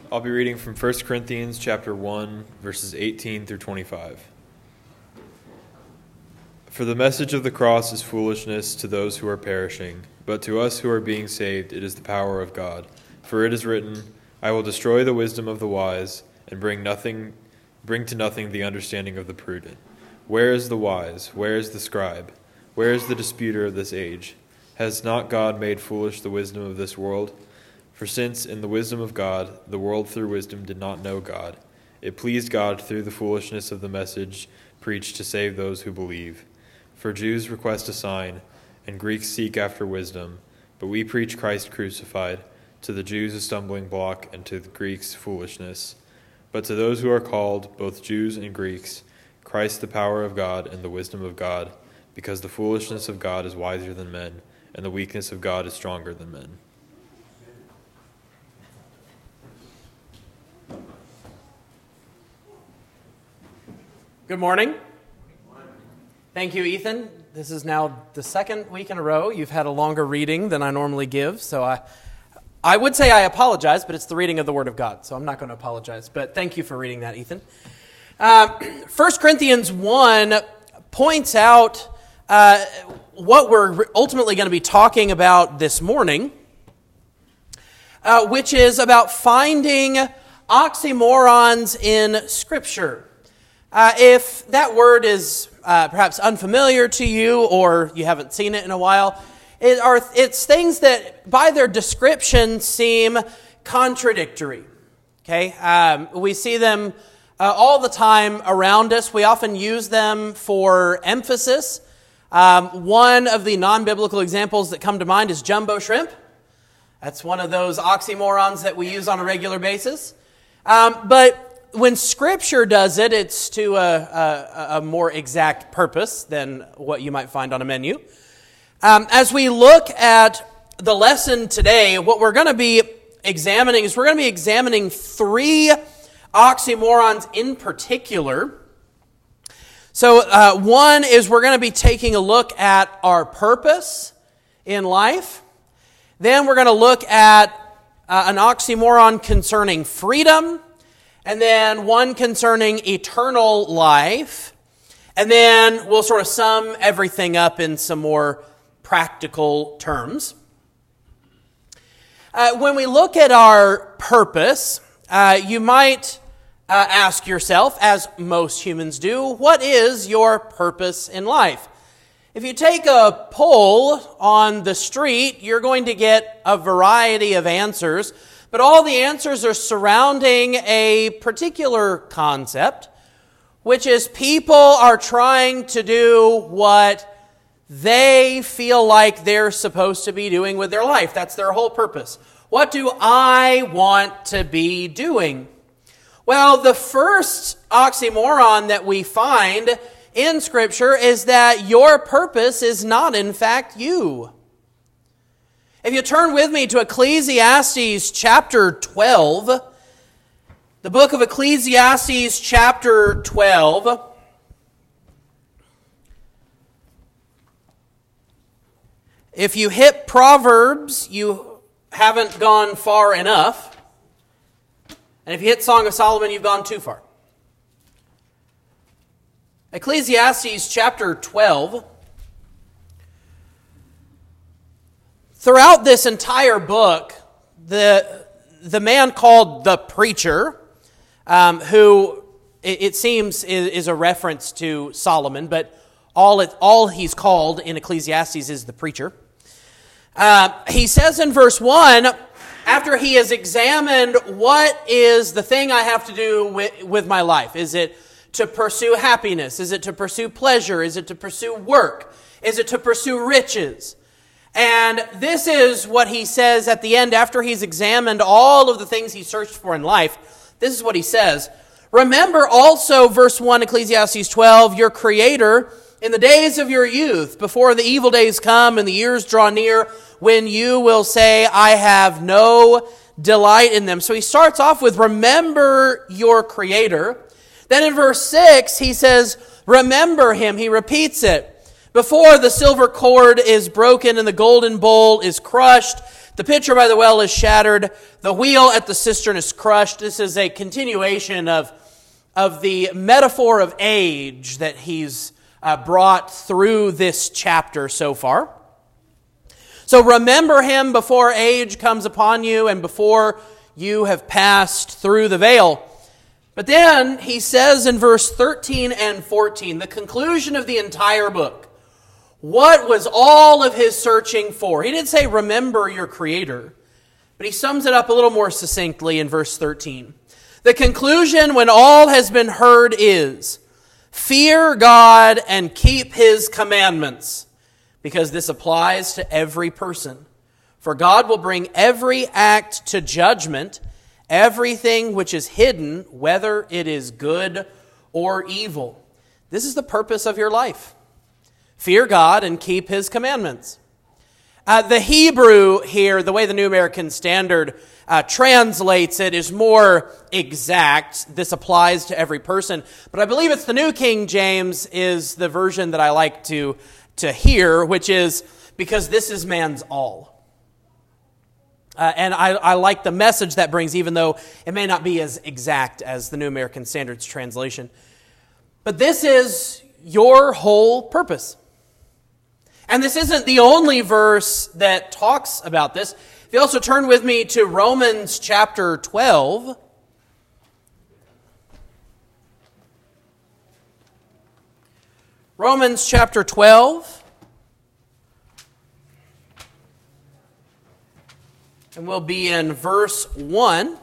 I'll be reading from 1 Corinthians chapter 1, verses 18 through 25. For the message of the cross is foolishness to those who are perishing, but to us who are being saved it is the power of God. For it is written, I will destroy the wisdom of the wise, and bring to nothing the understanding of the prudent. Where is the wise? Where is the scribe? Where is the disputer of this age? Has not God made foolish the wisdom of this world? For since in the wisdom of God, the world through wisdom did not know God, it pleased God through the foolishness of the message preached to save those who believe. For Jews request a sign, and Greeks seek after wisdom, but we preach Christ crucified, to the Jews a stumbling block, and to the Greeks foolishness. But to those who are called, both Jews and Greeks, Christ the power of God and the wisdom of God, because the foolishness of God is wiser than men, and the weakness of God is stronger than men. Good morning. Thank you, Ethan. This is now the second week in a row you've had a longer reading than I normally give, so I would say I apologize, but it's the reading of the Word of God, so I'm not going to apologize. But thank you for reading that, Ethan. 1 Corinthians 1 points out what we're ultimately going to be talking about this morning, which is about finding oxymorons in Scripture. If that word is perhaps unfamiliar to you or you haven't seen it in a while, it's things that by their description seem contradictory. Okay, we see them all the time around us. We often use them for emphasis. One of the non-biblical examples that come to mind is jumbo shrimp. That's one of those oxymorons that we use on a regular basis. But when Scripture does it, it's to a more exact purpose than what you might find on a menu. As we look at the lesson today, what we're going to be examining is we're going to be examining three oxymorons in particular. So one is we're going to be taking a look at our purpose in life. Then we're going to look at an oxymoron concerning freedom. And then one concerning eternal life. And then we'll sort of sum everything up in some more practical terms. When we look at our purpose, you might ask yourself, as most humans do, what is your purpose in life? If you take a poll on the street, you're going to get a variety of answers. But all the answers are surrounding a particular concept, which is people are trying to do what they feel like they're supposed to be doing with their life. That's their whole purpose. What do I want to be doing? Well, the first oxymoron that we find in Scripture is that your purpose is not, in fact, you. If you turn with me to Ecclesiastes chapter 12, the book of Ecclesiastes chapter 12, if you hit Proverbs, you haven't gone far enough. And if you hit Song of Solomon, you've gone too far. Ecclesiastes chapter 12. Throughout this entire book, the man called the preacher, who it seems is a reference to Solomon, but all he's called in Ecclesiastes is the preacher. He says in verse 1, after he has examined what is the thing I have to do with my life, is it to pursue happiness? Is it to pursue pleasure? Is it to pursue work? Is it to pursue riches? And this is what he says at the end after he's examined all of the things he searched for in life. This is what he says. Remember also, verse 1, Ecclesiastes 12, your Creator in the days of your youth, before the evil days come and the years draw near, when you will say, I have no delight in them. So he starts off with, remember your Creator. Then in verse 6, he says, remember Him. He repeats it. Before the silver cord is broken and the golden bowl is crushed, The pitcher by the well is shattered. The wheel at the cistern is crushed. This is a continuation of the metaphor of age that he's brought through this chapter so far. So remember him before age comes upon you and before you have passed through the veil. But then he says in verse 13 and 14, the conclusion of the entire book, what was all of his searching for? He didn't say remember your Creator, but he sums it up a little more succinctly in verse 13. The conclusion when all has been heard is, fear God and keep his commandments, because this applies to every person. For God will bring every act to judgment, everything which is hidden, whether it is good or evil. This is the purpose of your life. Fear God and keep his commandments. The Hebrew here, the way the New American Standard translates it, is more exact. This applies to every person. But I believe it's the New King James is the version that I like to hear, which is, because this is man's all. And I like the message that brings, even though it may not be as exact as the New American Standard's translation. But this is your whole purpose. And this isn't the only verse that talks about this. If you also turn with me to Romans chapter 12. Romans chapter 12. And we'll be in verse 1.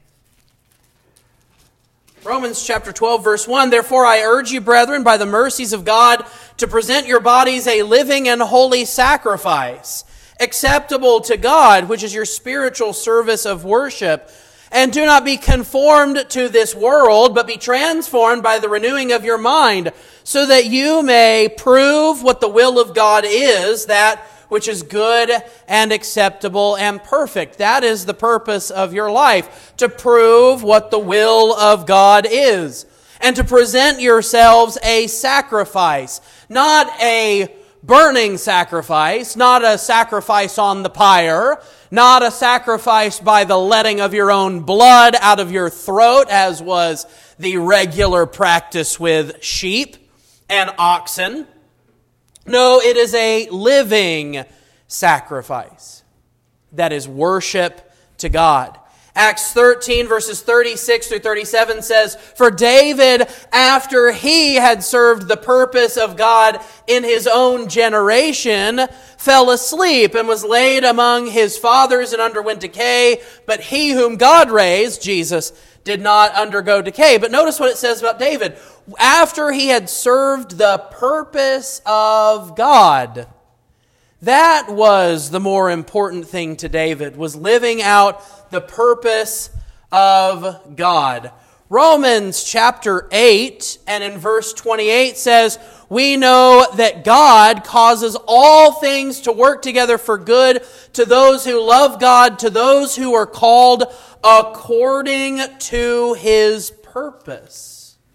Romans chapter 12, verse 1, therefore I urge you, brethren, by the mercies of God, to present your bodies a living and holy sacrifice, acceptable to God, which is your spiritual service of worship. And do not be conformed to this world, but be transformed by the renewing of your mind, so that you may prove what the will of God is, that which is good and acceptable and perfect. That is the purpose of your life, to prove what the will of God is, and to present yourselves a sacrifice, not a burning sacrifice, not a sacrifice on the pyre, not a sacrifice by the letting of your own blood out of your throat, as was the regular practice with sheep and oxen. No, it is a living sacrifice that is worship to God. Acts 13 verses 36 through 37 says, for David, after he had served the purpose of God in his own generation, fell asleep and was laid among his fathers and underwent decay. But he whom God raised, Jesus, did not undergo decay. But notice what it says about David. After he had served the purpose of God, that was the more important thing to David, was living out the purpose of God. Romans chapter 8 and in verse 28 says, we know that God causes all things to work together for good to those who love God, to those who are called according to his purpose.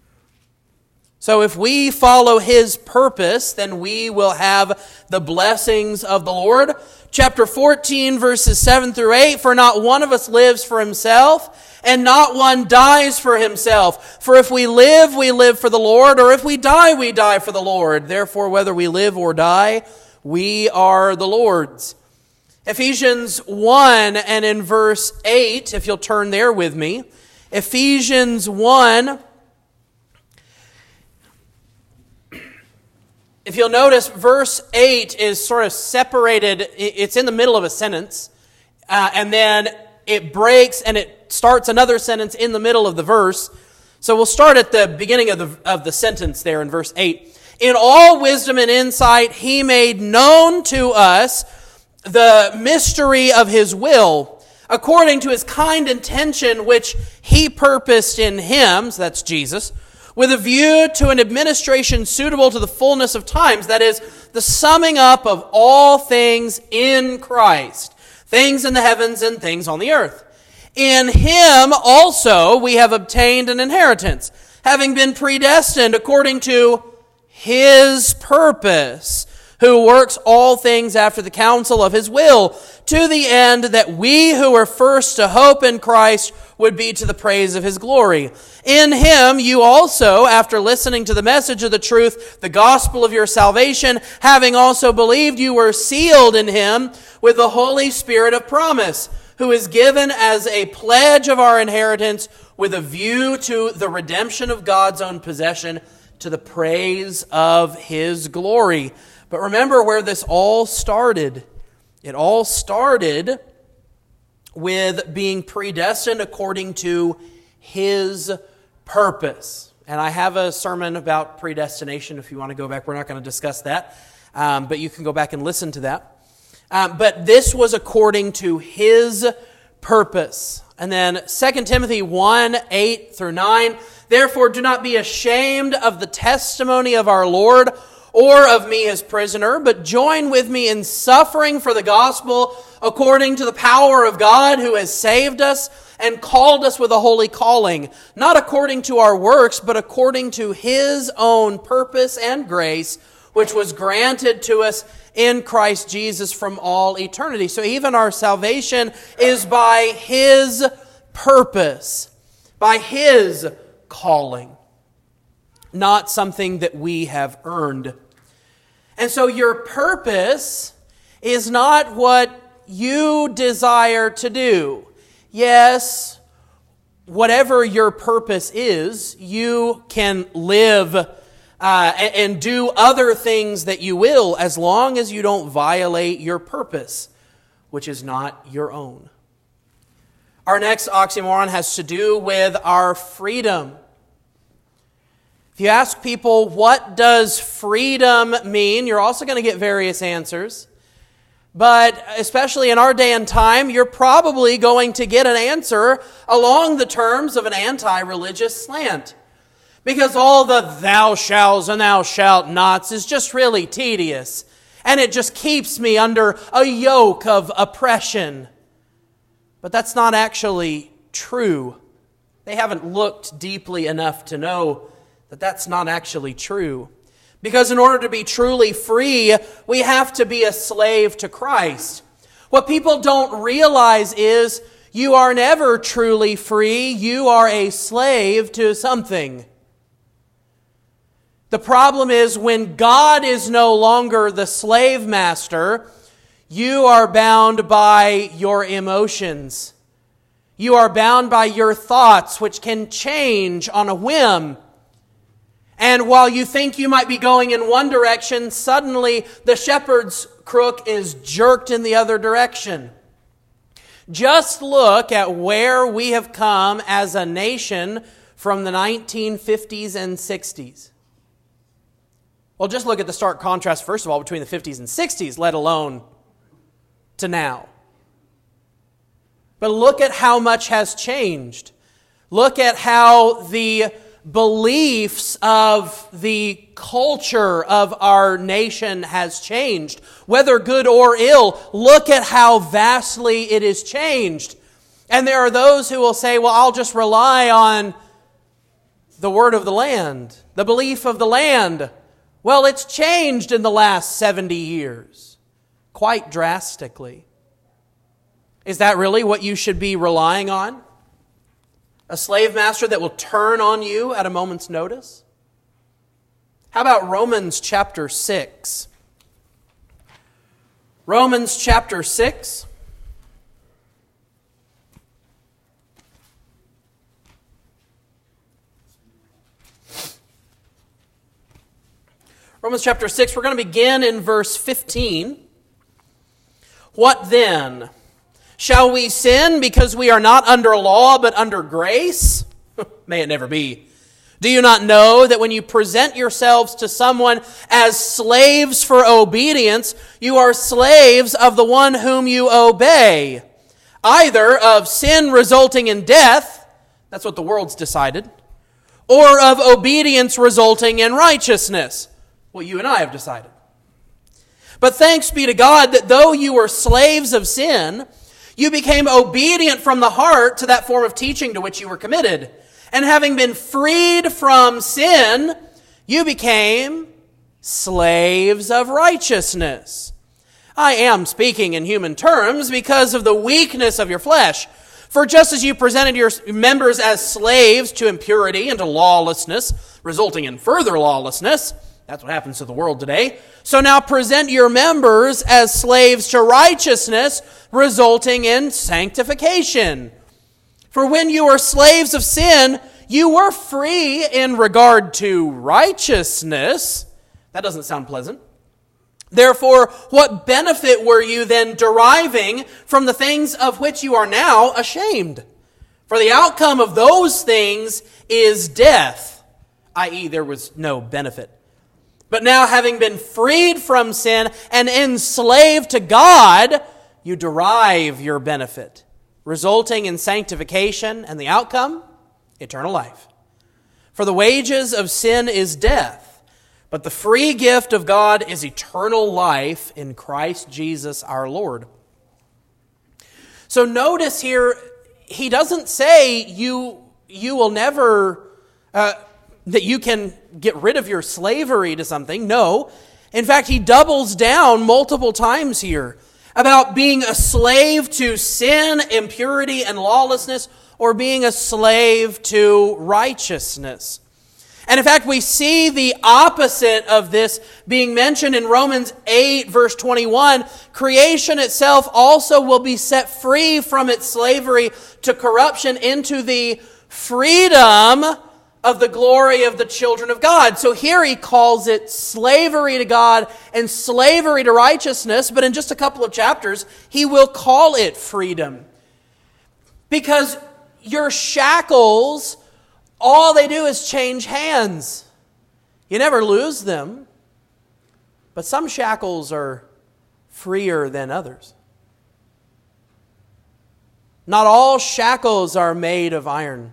So if we follow his purpose, then we will have the blessings of the Lord. Chapter 14, verses 7 through 8, for not one of us lives for himself, and not one dies for himself. For if we live for the Lord, or if we die for the Lord. Therefore, whether we live or die, we are the Lord's. Ephesians 1 and in verse 8, if you'll turn there with me. Ephesians 1. If you'll notice, verse 8 is sort of separated. It's in the middle of a sentence. And then it breaks and it starts another sentence in the middle of the verse. So we'll start at the beginning of the sentence there in verse 8. In all wisdom and insight, he made known to us the mystery of his will, according to his kind intention, which he purposed in him, so that's Jesus, with a view to an administration suitable to the fullness of times, that is, the summing up of all things in Christ, things in the heavens and things on the earth. In him also we have obtained an inheritance, having been predestined according to his purpose, who works all things after the counsel of his will, to the end that we who were first to hope in Christ would be to the praise of his glory. In him you also, after listening to the message of the truth, the gospel of your salvation, having also believed, you were sealed in him with the Holy Spirit of promise, who is given as a pledge of our inheritance with a view to the redemption of God's own possession, to the praise of his glory. But remember where this all started. It all started with being predestined according to his purpose. And I have a sermon about predestination if you want to go back. We're not going to discuss that, but you can go back and listen to that. But this was according to his purpose. And then 2 Timothy 1, 8 through 9. Therefore do not be ashamed of the testimony of our Lord, or of me his prisoner, but join with me in suffering for the gospel according to the power of God who has saved us and called us with a holy calling, not according to our works, but according to his own purpose and grace, which was granted to us in Christ Jesus from all eternity. So even our salvation is by his purpose, by his calling, not something that we have earned. And so your purpose is not what you desire to do. Yes, whatever your purpose is, you can live and do other things that you will, as long as you don't violate your purpose, which is not your own. Our next oxymoron has to do with our freedom. If you ask people, what does freedom mean? You're also going to get various answers. But especially in our day and time, you're probably going to get an answer along the terms of an anti-religious slant. Because all the thou shalls and thou shalt nots is just really tedious. And it just keeps me under a yoke of oppression. But that's not actually true. They haven't looked deeply enough to know that that's not actually true. Because in order to be truly free, we have to be a slave to Christ. What people don't realize is you are never truly free. You are a slave to something. The problem is when God is no longer the slave master, you are bound by your emotions. You are bound by your thoughts, which can change on a whim. And while you think you might be going in one direction, suddenly the shepherd's crook is jerked in the other direction. Just look at where we have come as a nation from the 1950s and 60s. Well, just look at the stark contrast, first of all, between the 50s and 60s, let alone to now. But look at how much has changed. Look at how the beliefs of the culture of our nation has changed. Whether good or ill, look at how vastly it is changed. And there are those who will say, well, I'll just rely on the word of the land, the belief of the land. Well, it's changed in the last 70 years, quite drastically. Is that really what you should be relying on? A slave master that will turn on you at a moment's notice? How about Romans chapter 6? Romans chapter 6. Romans chapter 6, we're going to begin in verse 15. What then? Shall we sin because we are not under law but under grace? May it never be. Do you not know that when you present yourselves to someone as slaves for obedience, you are slaves of the one whom you obey, either of sin resulting in death, that's what the world's decided, or of obedience resulting in righteousness, what you and I have decided. But thanks be to God that though you were slaves of sin, you became obedient from the heart to that form of teaching to which you were committed. And having been freed from sin, you became slaves of righteousness. I am speaking in human terms because of the weakness of your flesh. For just as you presented your members as slaves to impurity and to lawlessness, resulting in further lawlessness, that's what happens to the world today, so now present your members as slaves to righteousness, resulting in sanctification. For when you were slaves of sin, you were free in regard to righteousness. That doesn't sound pleasant. Therefore, what benefit were you then deriving from the things of which you are now ashamed? For the outcome of those things is death, i.e., there was no benefit. But now, having been freed from sin and enslaved to God, you derive your benefit, resulting in sanctification, and the outcome, eternal life. For the wages of sin is death, but the free gift of God is eternal life in Christ Jesus our Lord. So notice here, he doesn't say you will never, that you can get rid of your slavery to something. No. In fact, he doubles down multiple times here about being a slave to sin, impurity, and lawlessness, or being a slave to righteousness. And in fact, we see the opposite of this being mentioned in Romans 8, verse 21. Creation itself also will be set free from its slavery to corruption into the freedom of the glory of the children of God. So here he calls it slavery to God and slavery to righteousness, but in just a couple of chapters, he will call it freedom. Because your shackles, all they do is change hands. You never lose them. But some shackles are freer than others. Not all shackles are made of iron.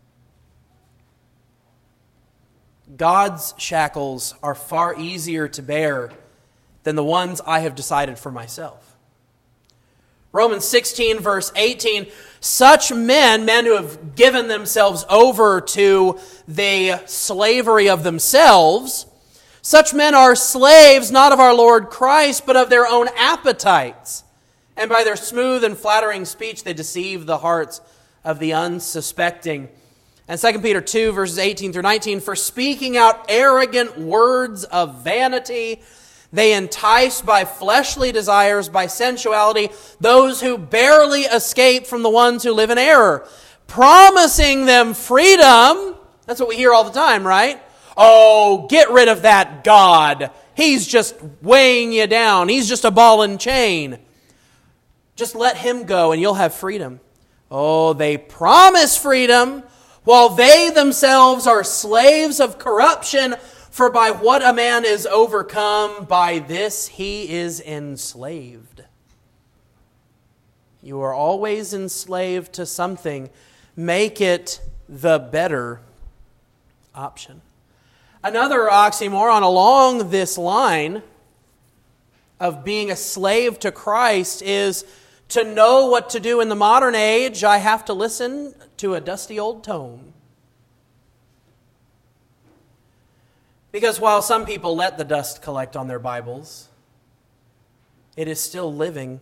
God's shackles are far easier to bear than the ones I have decided for myself. Romans 16, verse 18, such men who have given themselves over to the slavery of themselves, such men are slaves not of our Lord Christ, but of their own appetites. And by their smooth and flattering speech, they deceive the hearts of the unsuspecting. And 2 Peter 2, verses 18 through 19, for speaking out arrogant words of vanity, they entice by fleshly desires, by sensuality, those who barely escape from the ones who live in error, promising them freedom. That's what we hear all the time, right? Oh, get rid of that God. He's just weighing you down. He's just a ball and chain. Just let him go and you'll have freedom. Oh, they promise freedom while they themselves are slaves of corruption. For by what a man is overcome, by this he is enslaved. You are always enslaved to something. Make it the better option. Another oxymoron along this line of being a slave to Christ is to know what to do in the modern age, I have to listen to a dusty old tome. Because while some people let the dust collect on their Bibles, it is still living.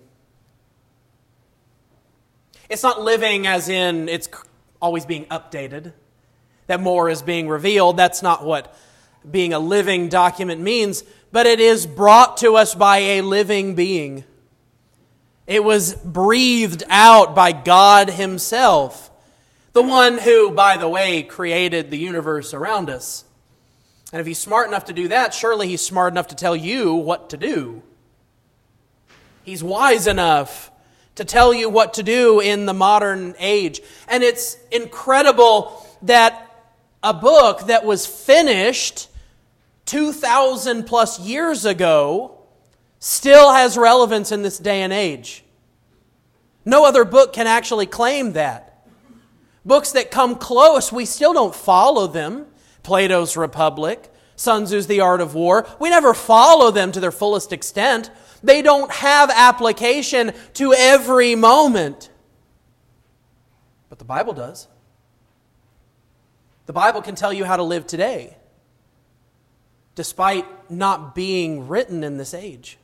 It's not living as in it's always being updated, that more is being revealed. That's not what being a living document means, but it is brought to us by a living being. It was breathed out by God himself, the one who, by the way, created the universe around us. And if he's smart enough to do that, surely he's smart enough to tell you what to do. He's wise enough to tell you what to do in the modern age. And it's incredible that a book that was finished 2,000 plus years ago still has relevance in this day and age. No other book can actually claim that. Books that come close, we still don't follow them. Plato's Republic, Sun Tzu's The Art of War. We never follow them to their fullest extent. They don't have application to every moment. But the Bible does. The Bible can tell you how to live today. despite not being written in this age.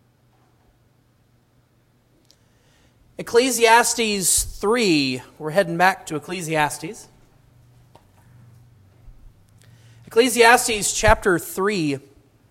Ecclesiastes 3, we're heading back to Ecclesiastes. Ecclesiastes chapter 3.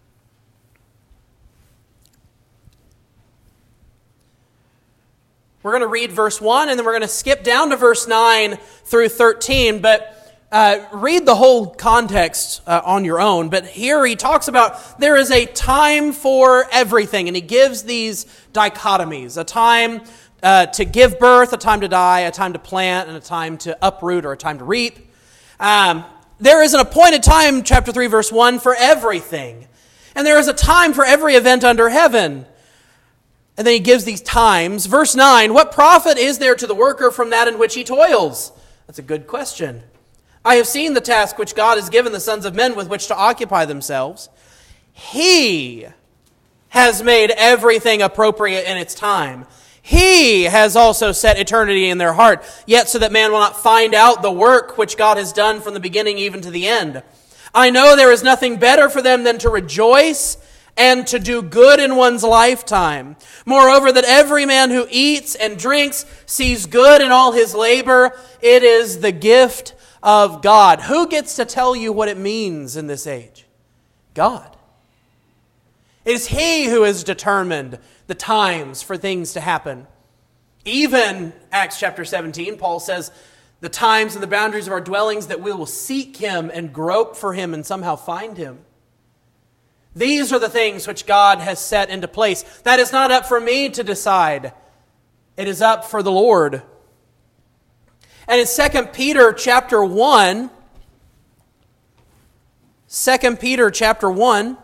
We're going to read verse 1, and then we're going to skip down to verse 9 through 13, but read the whole context on your own. But here he talks about there is a time for everything, and he gives these dichotomies: a time to give birth, a time to die, a time to plant, and a time to uproot, or a time to reap. There is an appointed time, chapter 3, verse 1, for everything. And there is a time for every event under heaven. And then he gives these times. Verse 9, what profit is there to the worker from that in which he toils? That's a good question. I have seen the task which God has given the sons of men with which to occupy themselves. He has made everything appropriate in its time. He has also set eternity in their heart, yet so that man will not find out the work which God has done from the beginning even to the end. I know there is nothing better for them than to rejoice and to do good in one's lifetime. Moreover, that every man who eats and drinks sees good in all his labor. It is the gift of God. Who gets to tell you what it means in this age? God. It is He who has determined the times for things to happen. Even Acts chapter 17, Paul says, the times and the boundaries of our dwellings, that we will seek Him and grope for Him and somehow find Him. These are the things which God has set into place. That is not up for me to decide. It is up for the Lord. And in 2 Peter chapter 1, 2 Peter chapter 1,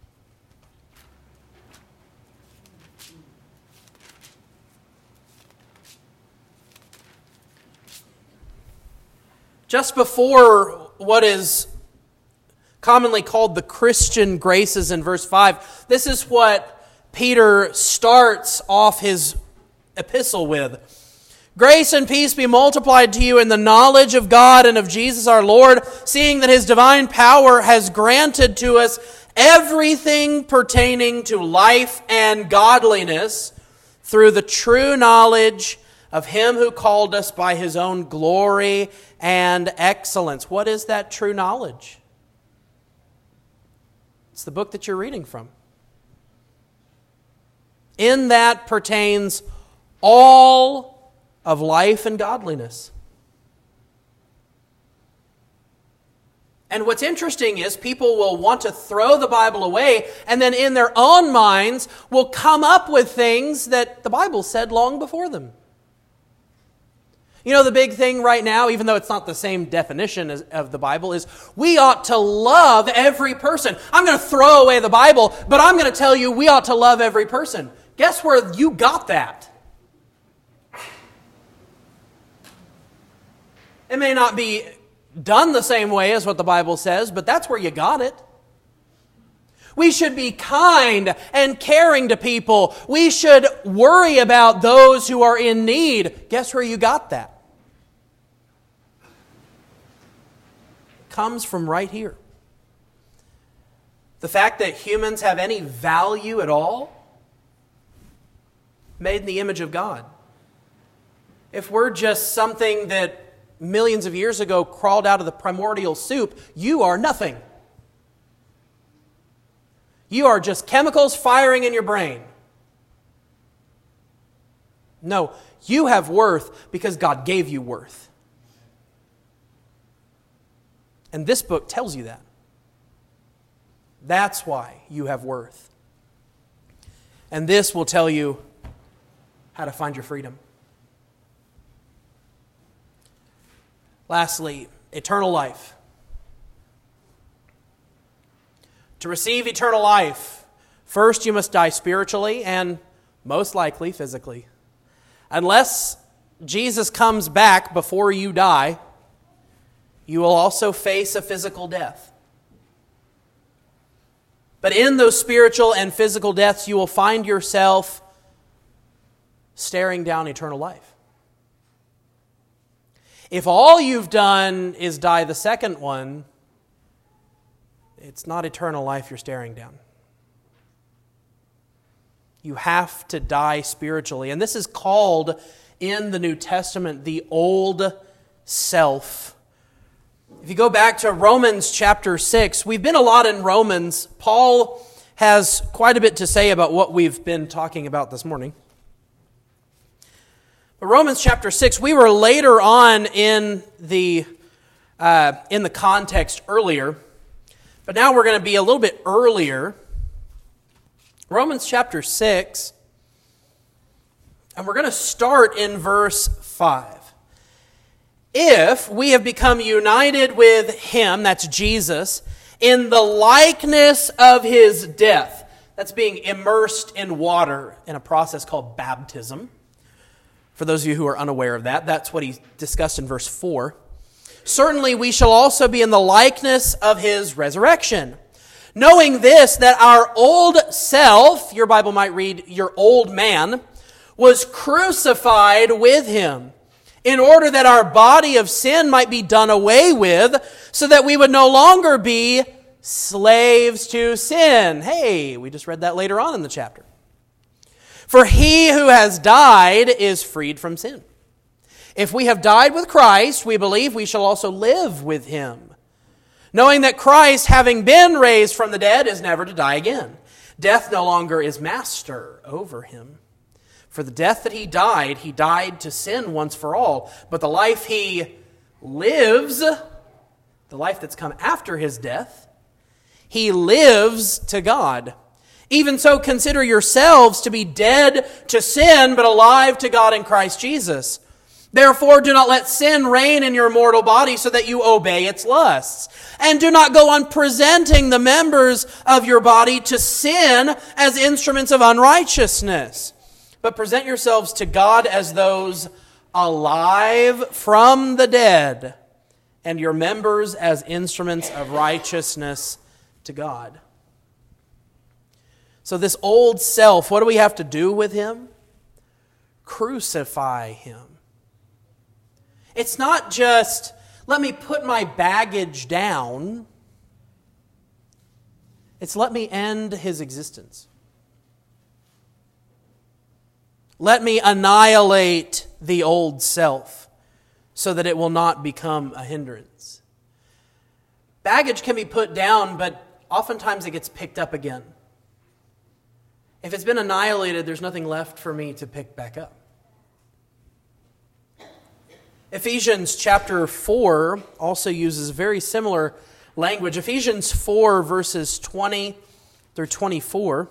just before what is commonly called the Christian graces in verse 5, this is what Peter starts off his epistle with. Grace and peace be multiplied to you in the knowledge of God and of Jesus our Lord, seeing that His divine power has granted to us everything pertaining to life and godliness through the true knowledge of Him who called us by His own glory and excellence. What is that true knowledge? It's the book that you're reading from. In that pertains all of life and godliness. And what's interesting is people will want to throw the Bible away, and then in their own minds will come up with things that the Bible said long before them. You know, the big thing right now, even though it's not the same definition of the Bible, is we ought to love every person. I'm going to throw away the Bible, but I'm going to tell you we ought to love every person. Guess where you got that? It may not be done the same way as what the Bible says, but that's where you got it. We should be kind and caring to people. We should worry about those who are in need. Guess where you got that? It comes from right here. The fact that humans have any value at all, made in the image of God. If we're just something that millions of years ago crawled out of the primordial soup, you are nothing. You are just chemicals firing in your brain. No, you have worth because God gave you worth. And this book tells you that. That's why you have worth. And this will tell you how to find your freedom. Lastly, eternal life. To receive eternal life, first you must die spiritually and most likely physically. Unless Jesus comes back before you die, you will also face a physical death. But in those spiritual and physical deaths, you will find yourself staring down eternal life. If all you've done is die the second one, it's not eternal life you're staring down. You have to die spiritually. And this is called in the New Testament the old self. If you go back to Romans chapter 6, we've been a lot in Romans. Paul has quite a bit to say about what we've been talking about this morning. But Romans chapter 6, we were later on in the context earlier, but now we're going to be a little bit earlier. Romans chapter 6, and we're going to start in verse 5. If we have become united with Him, that's Jesus, in the likeness of His death, that's being immersed in water in a process called baptism. For those of you who are unaware of that, that's what he discussed in verse 4. Certainly we shall also be in the likeness of His resurrection. Knowing this, that our old self, your Bible might read, your old man, was crucified with Him, in order that our body of sin might be done away with, so that we would no longer be slaves to sin. Hey, we just read that later on in the chapter. For he who has died is freed from sin. If we have died with Christ, we believe we shall also live with Him, knowing that Christ, having been raised from the dead, is never to die again. Death no longer is master over Him. For the death that He died to sin once for all. But the life He lives, the life that's come after His death, He lives to God. Even so, consider yourselves to be dead to sin, but alive to God in Christ Jesus. Therefore, do not let sin reign in your mortal body so that you obey its lusts. And do not go on presenting the members of your body to sin as instruments of unrighteousness, but present yourselves to God as those alive from the dead, and your members as instruments of righteousness to God. So this old self, what do we have to do with him? Crucify him. It's not just, let me put my baggage down. It's let me end his existence. Let me annihilate the old self so that it will not become a hindrance. Baggage can be put down, but oftentimes it gets picked up again. If it's been annihilated, there's nothing left for me to pick back up. Ephesians chapter 4 also uses very similar language. Ephesians 4 verses 20 through 24.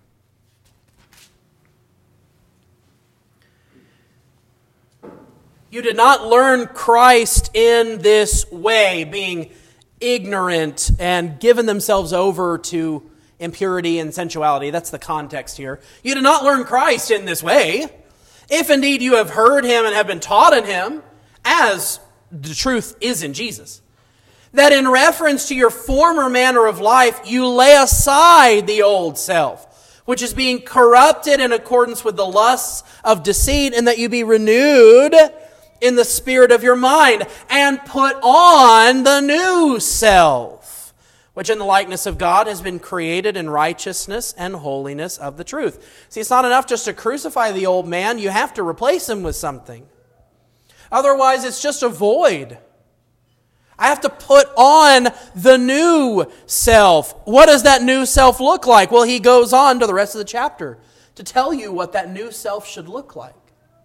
You did not learn Christ in this way, being ignorant and given themselves over to impurity and sensuality. That's the context here. You did not learn Christ in this way. If indeed you have heard him and have been taught in him, as the truth is in Jesus, that in reference to your former manner of life, you lay aside the old self, which is being corrupted in accordance with the lusts of deceit, and that you be renewed in the spirit of your mind, and put on the new self, which in the likeness of God has been created in righteousness and holiness of the truth. See, it's not enough just to crucify the old man. You have to replace him with something. Otherwise, it's just a void. I have to put on the new self. What does that new self look like? Well, he goes on to the rest of the chapter to tell you what that new self should look like.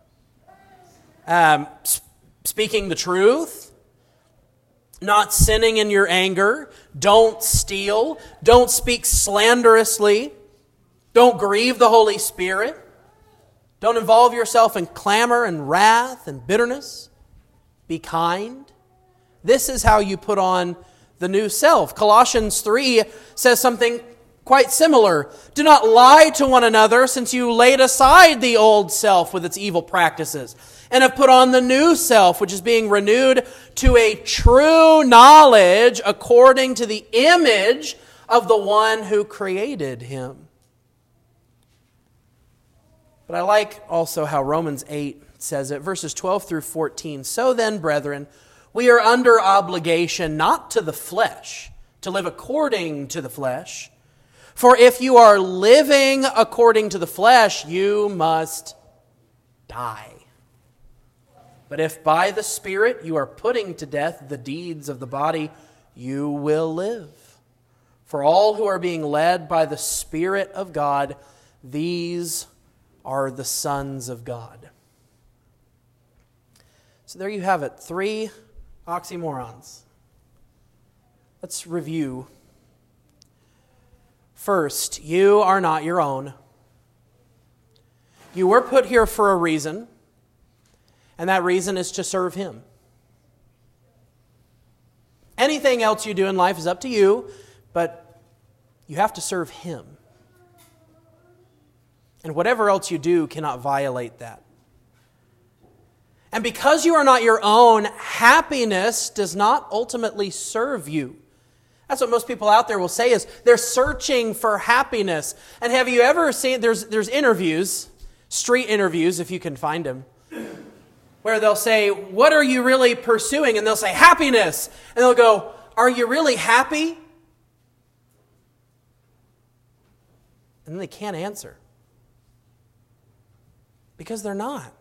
Speaking the truth, not sinning in your anger, don't steal, don't speak slanderously, don't grieve the Holy Spirit, don't involve yourself in clamor and wrath and bitterness, be kind. This is how you put on the new self. Colossians 3 says something quite similar. Do not lie to one another, since you laid aside the old self with its evil practices, and have put on the new self, which is being renewed to a true knowledge according to the image of the one who created him. But I like also how Romans 8 says it, verses 12 through 14. So then, brethren, we are under obligation not to the flesh to live according to the flesh. For if you are living according to the flesh, you must die. But if by the Spirit you are putting to death the deeds of the body, you will live. For all who are being led by the Spirit of God, these are the sons of God. So there you have it, 3 oxymorons. Let's review. First, you are not your own. You were put here for a reason, and that reason is to serve Him. Anything else you do in life is up to you, but you have to serve Him. And whatever else you do cannot violate that. And because you are not your own, happiness does not ultimately serve you. That's what most people out there will say is they're searching for happiness. And have you ever seen, there's interviews, street interviews if you can find them, where they'll say, what are you really pursuing? And they'll say, happiness. And they'll go, are you really happy? And then they can't answer. Because they're not.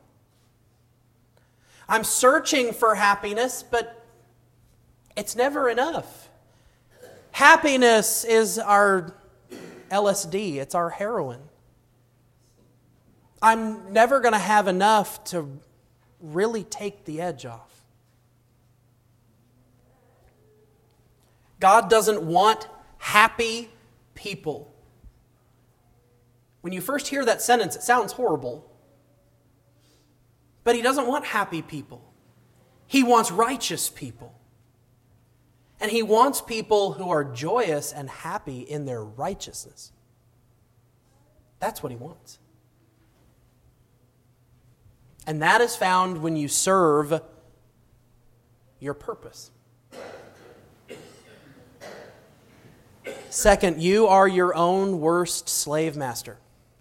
I'm searching for happiness, but it's never enough. Happiness is our LSD. It's our heroin. I'm never going to have enough to really take the edge off. God doesn't want happy people. When you first hear that sentence, it sounds horrible. But He doesn't want happy people. He wants righteous people. And He wants people who are joyous and happy in their righteousness. That's what He wants. And that is found when you serve your purpose. Second, you are your own worst slave master.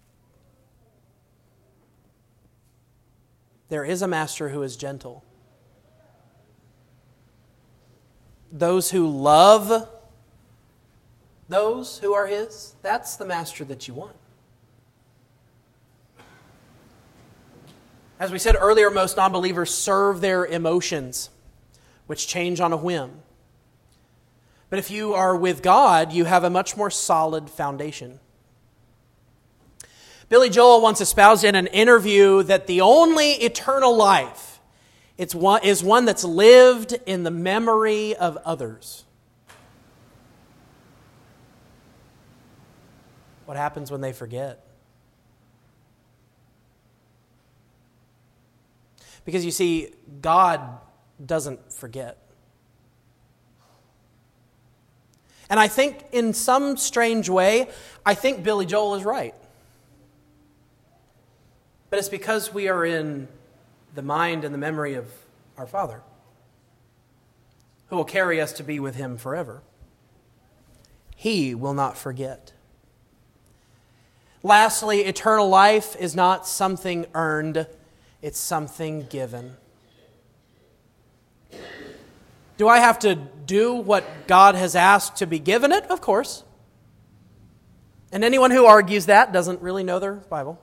There is a master who is gentle. Those who love those who are His, that's the master that you want. As we said earlier, most non-believers serve their emotions, which change on a whim. But if you are with God, you have a much more solid foundation. Billy Joel once espoused in an interview that the only eternal life is one that's lived in the memory of others. What happens when they forget? Because you see, God doesn't forget. And I think in some strange way, I think Billy Joel is right. But it's because we are in the mind and the memory of our Father, who will carry us to be with Him forever. He will not forget. Lastly, eternal life is not something earned, it's something given. Do I have to do what God has asked to be given it? Of course. And anyone who argues that doesn't really know their Bible.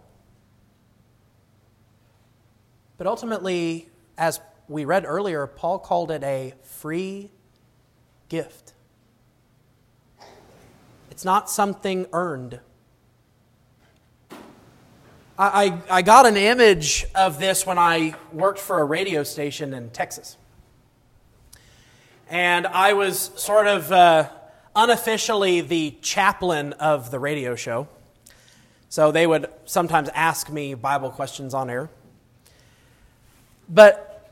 But ultimately, as we read earlier, Paul called it a free gift. It's not something earned. I got an image of this when I worked for a radio station in Texas. And I was sort of unofficially the chaplain of the radio show. So they would sometimes ask me Bible questions on air. But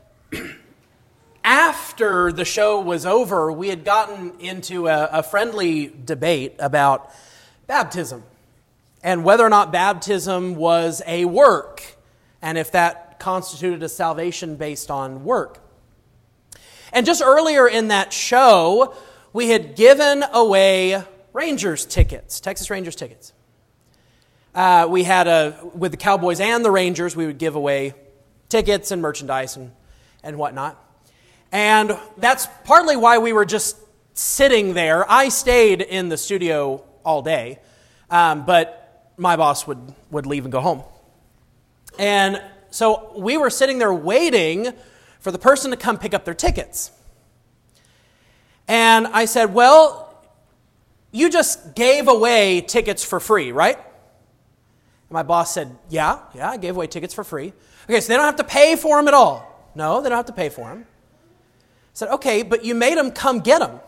after the show was over, we had gotten into a friendly debate about baptism and whether or not baptism was a work and if that constituted a salvation based on work. And just earlier in that show, we had given away Rangers tickets, Texas Rangers tickets. We had with the Cowboys and the Rangers, we would give away tickets and merchandise and whatnot. And that's partly why we were just sitting there. I stayed in the studio all day, but my boss would leave and go home. And so we were sitting there waiting for the person to come pick up their tickets. And I said, well, you just gave away tickets for free, right? And my boss said, yeah, I gave away tickets for free. Okay, so they don't have to pay for them at all. No, they don't have to pay for them. I said, okay, but you made them come get them.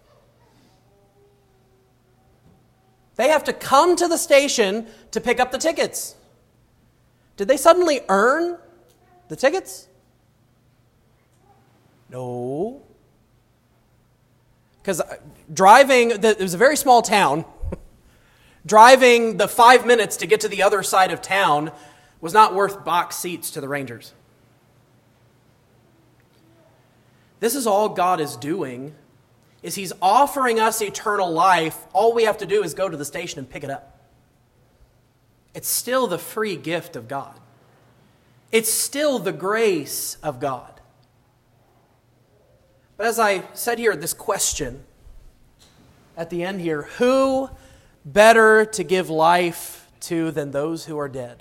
They have to come to the station to pick up the tickets. Did they suddenly earn the tickets? No. Because it was a very small town. Driving the 5 minutes to get to the other side of town was not worth box seats to the Rangers. This is all God is doing, is He's offering us eternal life. All we have to do is go to the station and pick it up. It's still the free gift of God. It's still the grace of God. But as I said here, this question at the end here, who better to give life to than those who are dead?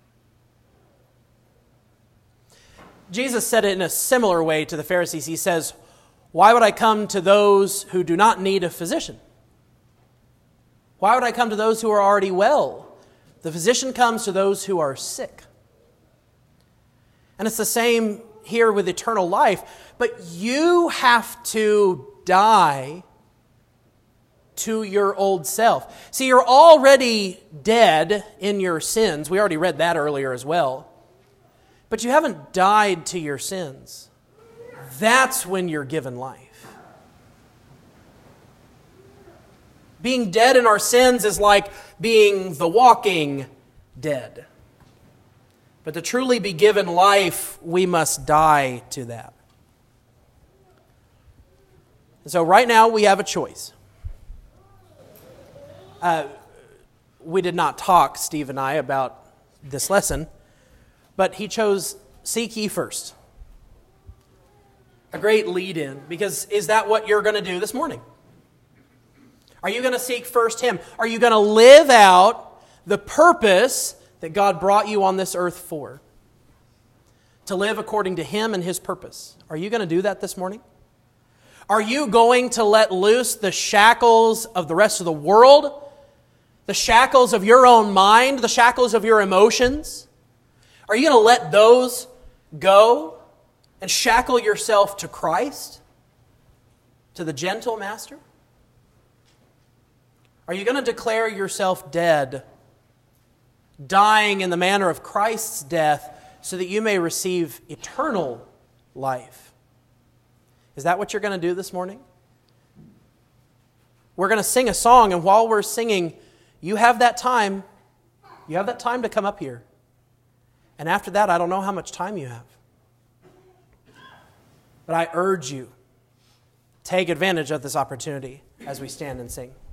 Jesus said it in a similar way to the Pharisees. He says, why would I come to those who do not need a physician? Why would I come to those who are already well? The physician comes to those who are sick. And it's the same here with eternal life. But you have to die to your old self. See, you're already dead in your sins. We already read that earlier as well. But you haven't died to your sins. That's when you're given life. Being dead in our sins is like being the walking dead. But to truly be given life, we must die to that. And so right now we have a choice. We did not talk, Steve and I, about this lesson, but he chose seek ye first. A great lead-in, because is that what you're going to do this morning? Are you going to seek first Him? Are you going to live out the purpose that God brought you on this earth for? To live according to Him and His purpose. Are you going to do that this morning? Are you going to let loose the shackles of the rest of the world? The shackles of your own mind? The shackles of your emotions? Are you going to let those go and shackle yourself to Christ? To the gentle Master? Are you going to declare yourself dead, dying in the manner of Christ's death, so that you may receive eternal life? Is that what you're going to do this morning? We're going to sing a song, and while we're singing, you have that time. You have that time to come up here. And after that, I don't know how much time you have. But I urge you, take advantage of this opportunity as we stand and sing.